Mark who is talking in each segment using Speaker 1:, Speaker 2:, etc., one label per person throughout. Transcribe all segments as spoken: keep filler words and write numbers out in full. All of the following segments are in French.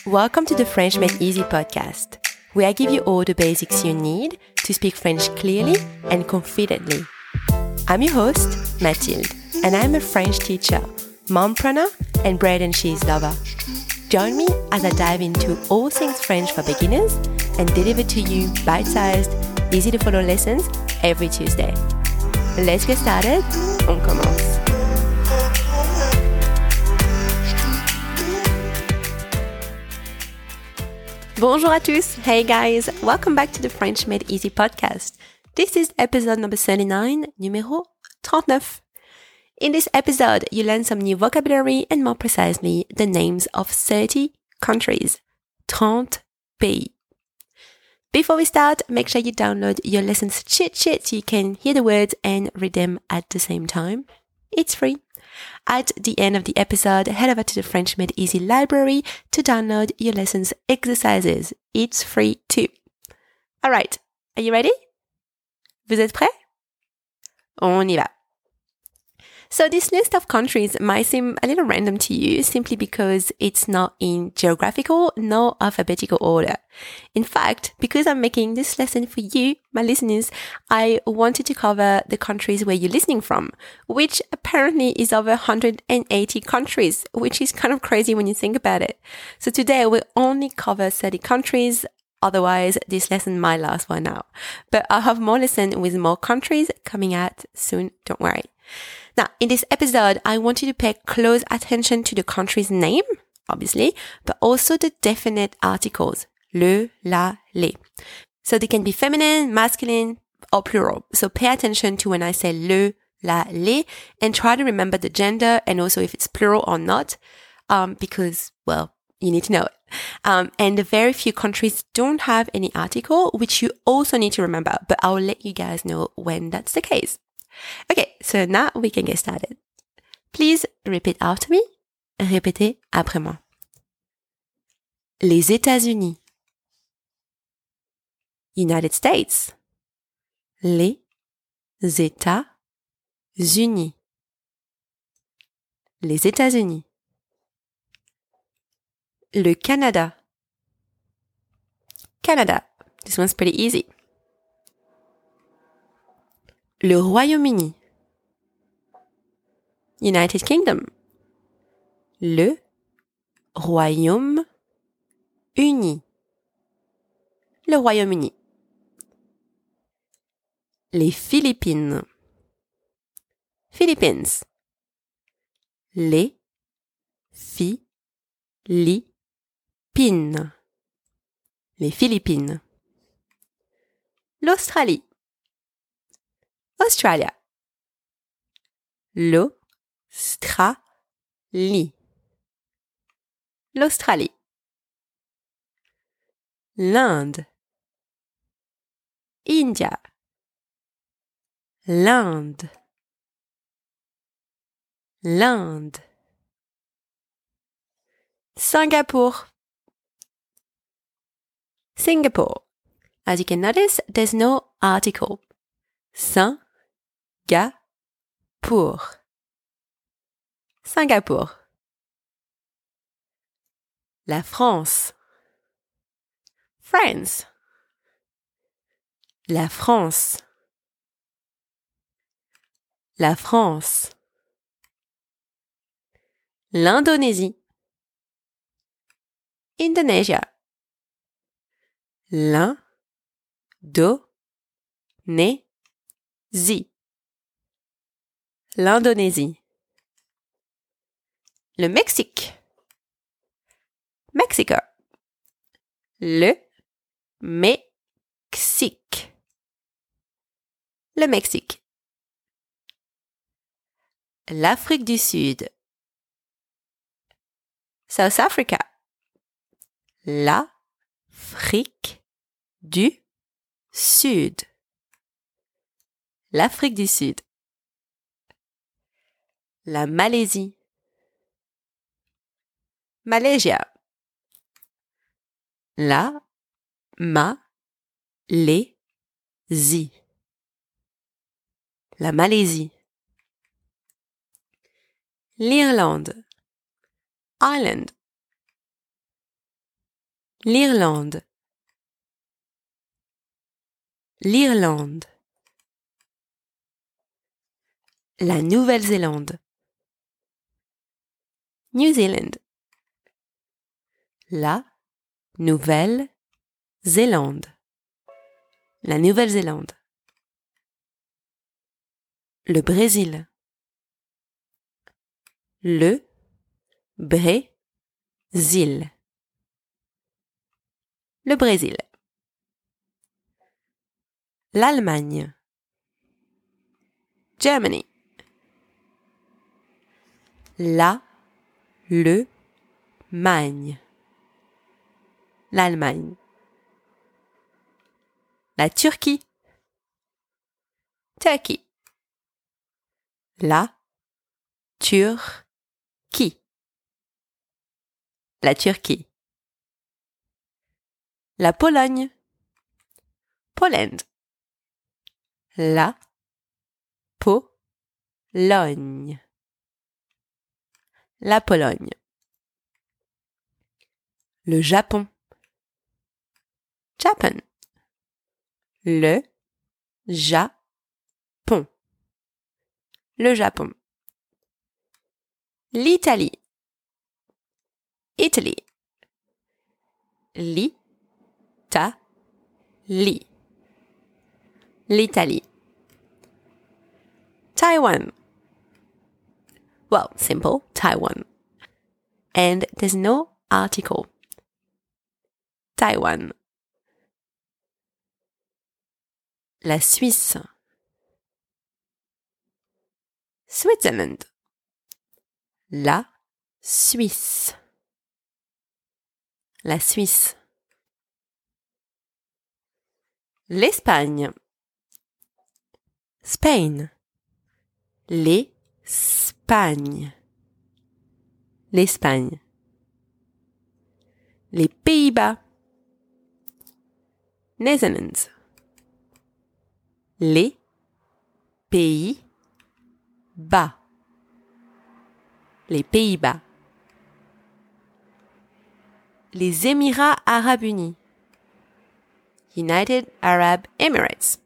Speaker 1: Welcome to the French Made Easy podcast, where I give you all the basics you need to speak French clearly and confidently. I'm your host, Mathilde, and I'm a French teacher, mompreneur, and bread and cheese lover. Join me as I dive into all things French for beginners and deliver to you bite-sized, easy-to-follow lessons every Tuesday. Let's get started. On commence. Bonjour à tous. Hey guys, welcome back to the French Made Easy podcast. This is episode number thirty-nine, numéro trente-neuf. In this episode, you learn some new vocabulary and more precisely, the names of thirty countries. trente pays. Before we start, make sure you download your lessons cheat sheet so you can hear the words and read them at the same time. It's free. At the end of the episode, head over to the French Made Easy library to download your lessons exercises. It's free too. Alright, are you ready? Vous êtes prêts? On y va. So this list of countries might seem a little random to you simply because it's not in geographical nor alphabetical order. In fact, because I'm making this lesson for you, my listeners, I wanted to cover the countries where you're listening from, which apparently is over one hundred eighty countries, which is kind of crazy when you think about it. So today we'll only cover thirty countries. Otherwise, this lesson might last for an hour. But I'll have more lessons with more countries coming out soon, don't worry. Now, in this episode, I want you to pay close attention to the country's name, obviously, but also the definite articles, le, la, les. So they can be feminine, masculine, or plural. So pay attention to when I say le, la, les, and try to remember the gender and also if it's plural or not, um, because, well, you need to know it. Um, and very few countries don't have any article, which you also need to remember, but I'll let you guys know when that's the case. Okay, so now we can get started. Please repeat after me. Répétez après moi. Les États-Unis. United States. Les États-Unis. Les États-Unis. Le Canada. Canada. This one's pretty easy. Le Royaume-Uni. United Kingdom. Le Royaume-Uni. Le Royaume-Uni. Les Philippines. Philippines. Les Philippines. Les Philippines. L'Australie. Australia. L'Australie. L'Australie. L'Inde. India. L'Inde. L'Inde. Singapour. Singapore. As you can notice, there's no article. Singapour. Singapour. La France. France. La France. La France. L'Indonésie. Indonesia. L'Indonésie. L'Indonésie. Le Mexique. Mexico. Le Mexique. Le Mexique. L'Afrique du Sud. South Africa. L'Afrique du Sud. L'Afrique du Sud. La Malaisie. Malaysia. La Malaisie. La Malaisie. L'Irlande. Ireland. L'Irlande. L'Irlande. La Nouvelle-Zélande. New Zealand. La Nouvelle-Zélande. La Nouvelle-Zélande. Le Brésil. Le Brésil. Le Brésil. L'Allemagne. Germany. La, le, magne. L'Allemagne. La Turquie. Turkey. La Turquie. La Turquie. La Pologne. Poland. La Pologne. La Pologne. Le Japon. Japan. Le Japon. Le Japon. L'Italie. Italy. L'Italie. L'Italie. Taiwan. Well, simple, Taiwan. And there's no article. Taiwan. La Suisse. Switzerland. La Suisse. La Suisse. L'Espagne. Spain. L'Espagne. L'Espagne. Les Pays-Bas. Netherlands. Les Pays-Bas. Les Pays-Bas. Les Émirats Arabes Unis. United Arab Emirates.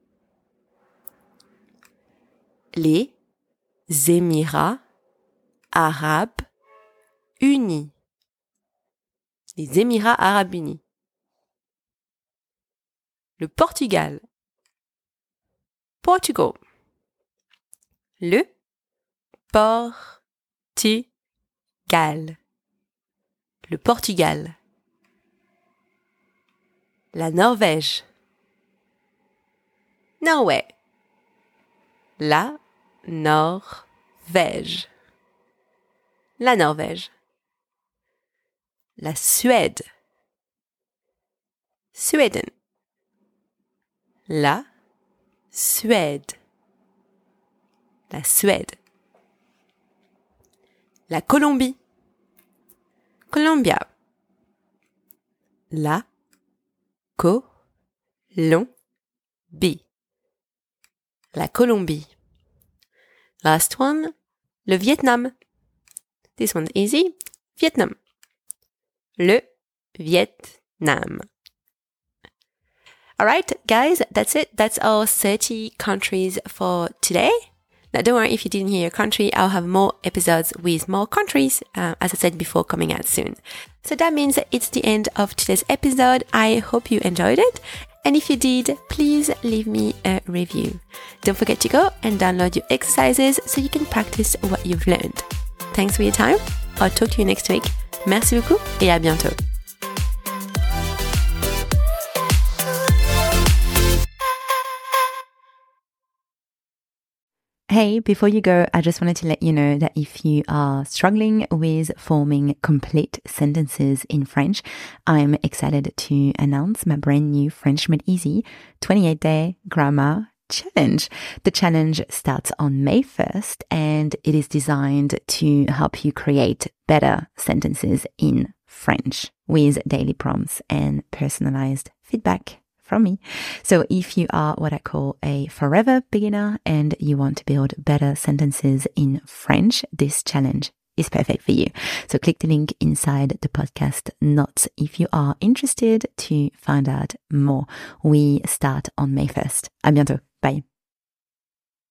Speaker 1: Les Émirats Arabes Unis. Les Émirats Arabes Unis. Le Portugal. Portugal. Le Portugal. Le Portugal. La Norvège. Norway. La Norvège. La Norvège. La Suède. Sweden. La Suède. La Suède. La Colombie. Colombia. La Colombie. La Colombie. Last one, le Vietnam. This one's easy. Vietnam. Le Vietnam. All right, guys, that's it. That's our thirty countries for today. Now, don't worry if you didn't hear your country. I'll have more episodes with more countries, uh, as I said before, coming out soon. So that means it's the end of today's episode. I hope you enjoyed it. And if you did, please leave me a review. Don't forget to go and download your exercises so you can practice what you've learned. Thanks for your time. I'll talk to you next week. Merci beaucoup et à bientôt.
Speaker 2: Hey, before you go, I just wanted to let you know that if you are struggling with forming complete sentences in French, I'm excited to announce my brand new French Made Easy twenty-eight day grammar challenge. The challenge starts on May first and it is designed to help you create better sentences in French with daily prompts and personalized feedback from me. So if you are what I call a forever beginner and you want to build better sentences in French, this challenge is perfect for you. So click the link inside the podcast notes if you are interested to find out more. We start on May first. À bientôt. Bye.